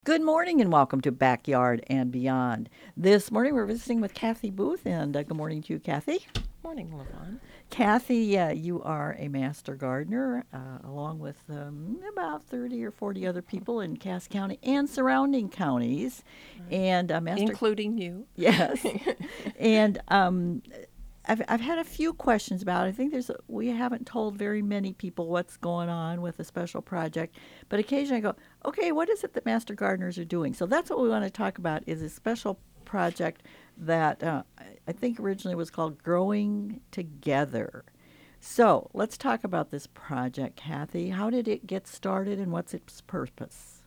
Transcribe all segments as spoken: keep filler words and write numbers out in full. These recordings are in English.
Good morning and welcome to Backyard and Beyond. This morning we're visiting with Kathy Booth, and uh, good morning to you, Kathy. Morning, Levon. Kathy, uh, you are a master gardener, uh, along with um, about thirty or forty other people in Cass County and surrounding counties. Right. And uh, master, Including you. yes. And um, I've, I've had a few questions about it. I think there's a, we haven't told very many people what's going on with a special project, but occasionally I go, okay, what is it that master gardeners are doing? So that's what we want to talk about is a special project that uh, I I think originally was called Growing Together. So let's talk about this project, Kathy. How did it get started and what's its purpose?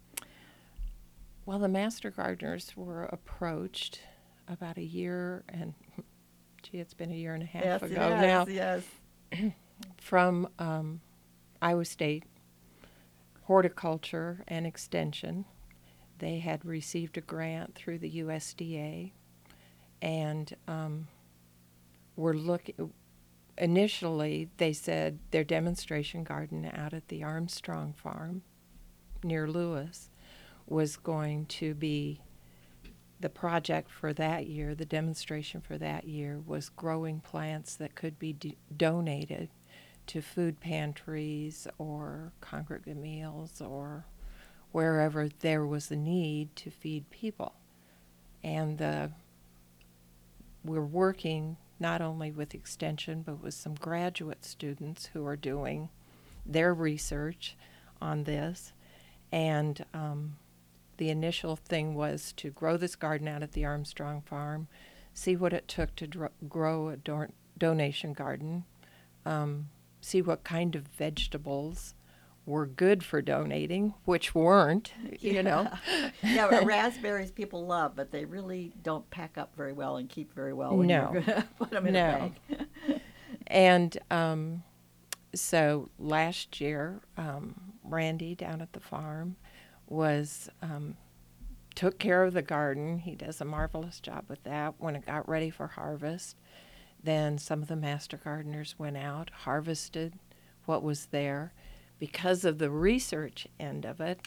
Well, the Master Gardeners were approached about a year and, gee, it's been a year and a half Yes, it ago has, now, yes. from um, Iowa State Horticulture and Extension. They had received a grant through the U S D A and um, were looking. Initially, they said their demonstration garden out at the Armstrong Farm near Lewis was going to be the project for that year. The demonstration for that year was growing plants that could be d- donated to food pantries or congregate meals or wherever there was a need to feed people. And uh, we're working not only with Extension but with some graduate students who are doing their research on this. And um, the initial thing was to grow this garden out at the Armstrong Farm, see what it took to dro- grow a do- donation garden, um, see what kind of vegetables were good for donating, which weren't, you know. Yeah, ra- raspberries people love, but they really don't pack up very well and keep very well when No, you're going to put them in a no. bag. And um, so last year, um, Randy down at the farm was um, took care of the garden. He does a marvelous job with that. When it got ready for harvest, then some of the master gardeners went out, harvested what was there. Because of the research end of it,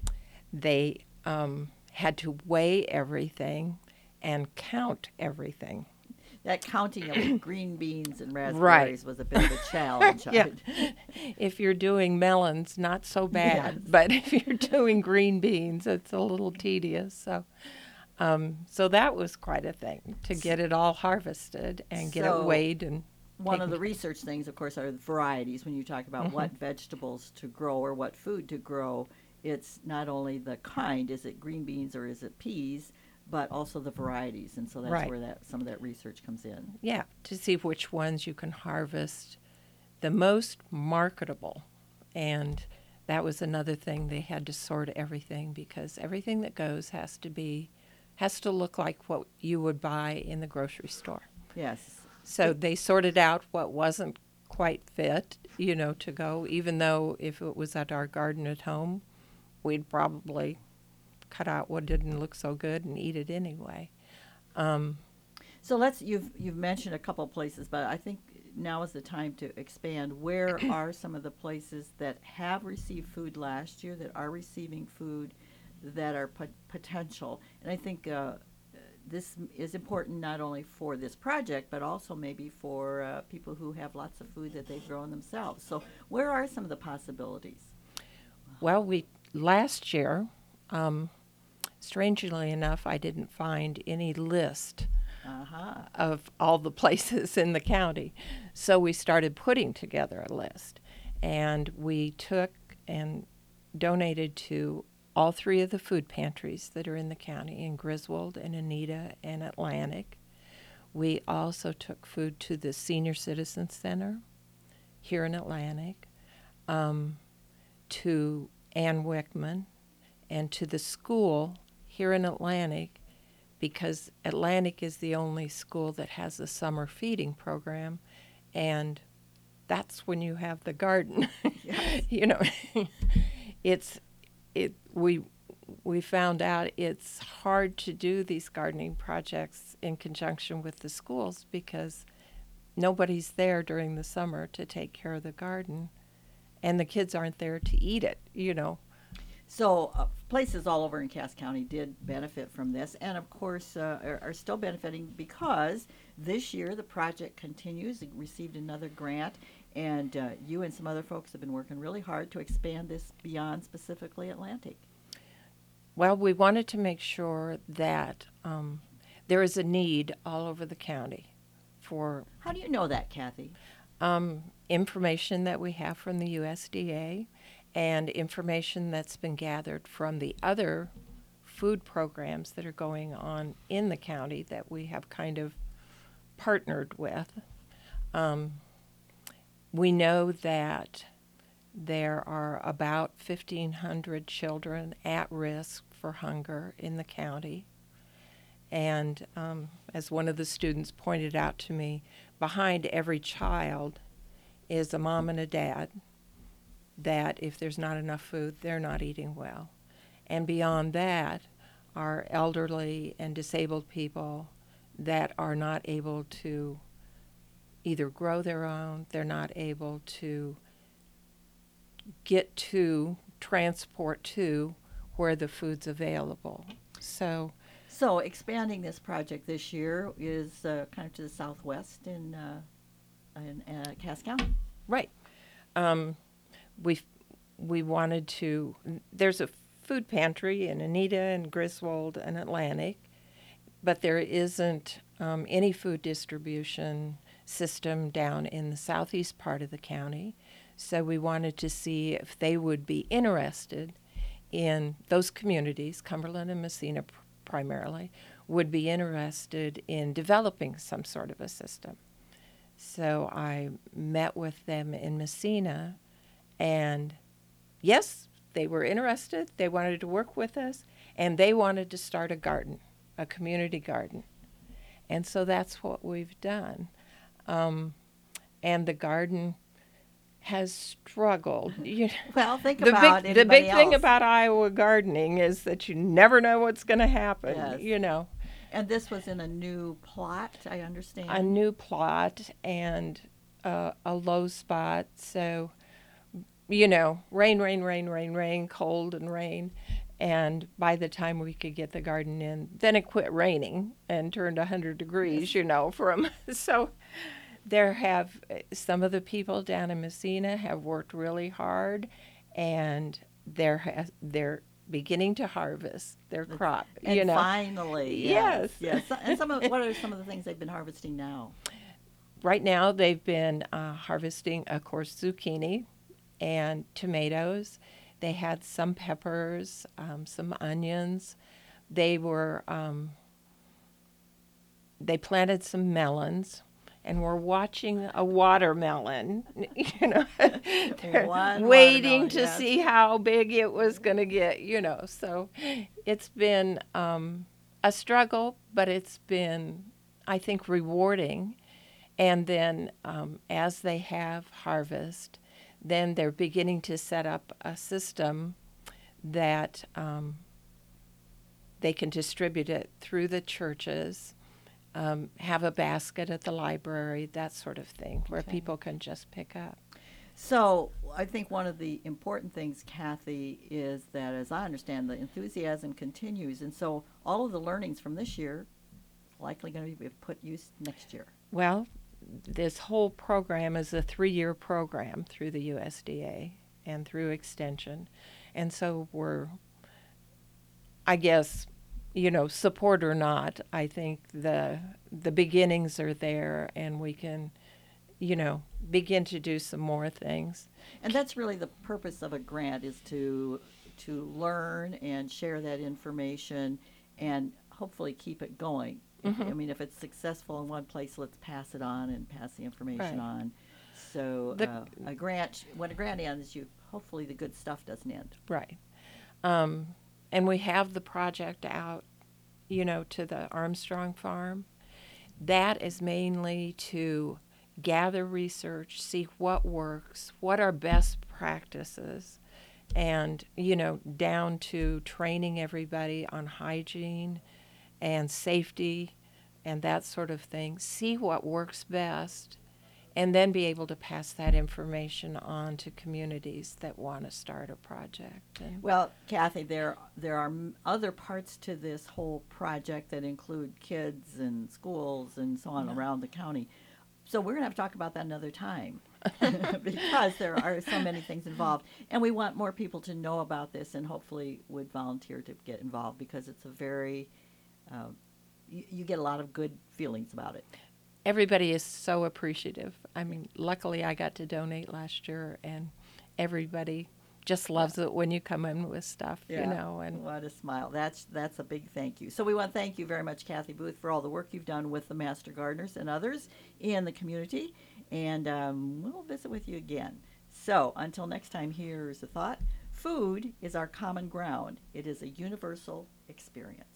they um, had to weigh everything and count everything. That counting of green beans and Right. raspberries was a bit of a challenge. Yeah. If you're doing melons, not so bad. Yes. But if you're doing green beans, it's a little tedious. So, um, so that was quite a thing to get it all harvested and get it So weighed and one of taken the care research things, of course, are the varieties. When you talk about of. what vegetables to grow or what food to grow, it's not only the kind, is it green beans or is it peas, but also the varieties. And so that's Right. where that some of that research comes in. Yeah, to see which ones you can harvest the most marketable. And that was another thing. They had to sort everything because everything that goes has to be has to look like what you would buy in the grocery store. Yes. So they sorted out what wasn't quite fit, you know, to go, even though if it was at our garden at home, we'd probably cut out what didn't look so good and eat it anyway. Um, So let's you've you've mentioned a couple places, but I think now is the time to expand. Where are some of the places that have received food last year that are receiving food that are pot- potential? And I think uh, this is important not only for this project, but also maybe for uh, people who have lots of food that they've grown themselves. So where are some of the possibilities? well, we last year, um, strangely enough, I didn't find any list Uh-huh. of all the places in the county. So we started putting together a list. And we took and donated to all three of the food pantries that are in the county in Griswold and Anita and Atlantic. We also took food to the Senior Citizen Center here in Atlantic, um, to Ann Wickman, and to the school here in Atlantic because Atlantic is the only school that has a summer feeding program, and that's when you have the garden. Yes. You know, it's it we we found out it's hard to do these gardening projects in conjunction with the schools because nobody's there during the summer to take care of the garden, and the kids aren't there to eat it. You know, So uh, places all over in Cass County did benefit from this, and of course uh, are, are still benefiting because this year the project continues. It received another grant, and uh, you and some other folks have been working really hard to expand this beyond specifically Atlantic. Well, we wanted to make sure that um, there is a need all over the county for How do you know that, Kathy? um, information that we have from the U S D A and information that's been gathered from the other food programs that are going on in the county that we have kind of partnered with. Um, we know that there are about fifteen hundred children at risk for hunger in the county. And um, as one of the students pointed out to me, behind every child is a mom and a dad that if there's not enough food, they're not eating well. And beyond that are elderly and disabled people that are not able to either grow their own, they're not able to get to, transport to where the food's available. So, So expanding this project this year is uh, kind of to the southwest in, uh, in uh, Cass County. right. Um, we we wanted to, there's a food pantry in Anita and Griswold and Atlantic, but there isn't um, any food distribution system down in the southeast part of the county. So we wanted to see if they would be interested in those communities, Cumberland and Messina pr- primarily, would be interested in developing some sort of a system. So I met with them in Messina, and yes, they were interested. They wanted to work with us, and they wanted to start a garden, a community garden. And so that's what we've done. Um, and the garden has struggled. You know, Well, think the about big, the big anybody thing else. about Iowa gardening is that you never know what's going to happen. Yes. You know, And this was in a new plot, I understand. a new plot and uh, a low spot. So, you know, rain, rain, rain, rain, rain, cold and rain. And by the time we could get the garden in, then it quit raining and turned one hundred degrees, Yes. you know, from so there have some of the people down in Messina have worked really hard, and they're has, they're beginning to harvest their crop. And you know, finally, yes, Yes. yes. And some of what are some of the things they've been harvesting now? right now they've been uh, harvesting, of course, zucchini and tomatoes. They had some peppers, um, some onions. They were um, they planted some melons, and we're watching a watermelon, you know, they're One waiting watermelon, to yes. see how big it was going to get, you know. So it's been um, a struggle, but it's been, I think, rewarding. And then um, as they have harvest, then they're beginning to set up a system that um, they can distribute it through the churches, um, have a basket at the library, that sort of thing, where Okay. people can just pick up. So I think one of the important things, Kathy, is that, as I understand, the enthusiasm continues, and so all of the learnings from this year likely going to be put use next year. Well, this whole program is a three-year program through the U S D A and through Extension. And so we're, I guess, you know, support or not, I think the the beginnings are there, and we can, you know, begin to do some more things. And that's really the purpose of a grant, is to to learn and share that information and hopefully keep it going. If- Mhm. I mean, if it's successful in one place, let's pass it on and pass the information Right. on. So The- uh, a grant, when a grant ends, you hopefully the good stuff doesn't end. Right. Um, and we have the project out, you know, to the Armstrong farm. That is mainly to gather research, see what works, what are best practices, and, you know, down to training everybody on hygiene and safety and that sort of thing. See what works best and then be able to pass that information on to communities that want to start a project. And Well, Kathy, there there are m- other parts to this whole project that include kids and schools and so on Yeah. around the county. So we're going to have to talk about that another time because there are so many things involved. And we want more people to know about this and hopefully would volunteer to get involved because it's a very, uh, you, you get a lot of good feelings about it. everybody is so appreciative. I mean, luckily I got to donate last year, and everybody just loves it when you come in with stuff, you know. And What a smile. That's that's a big thank you. So we want to thank you very much, Kathy Booth, for all the work you've done with the Master Gardeners and others in the community. And um, we'll visit with you again. So until next time, here's a thought. Food is our common ground. It is a universal experience.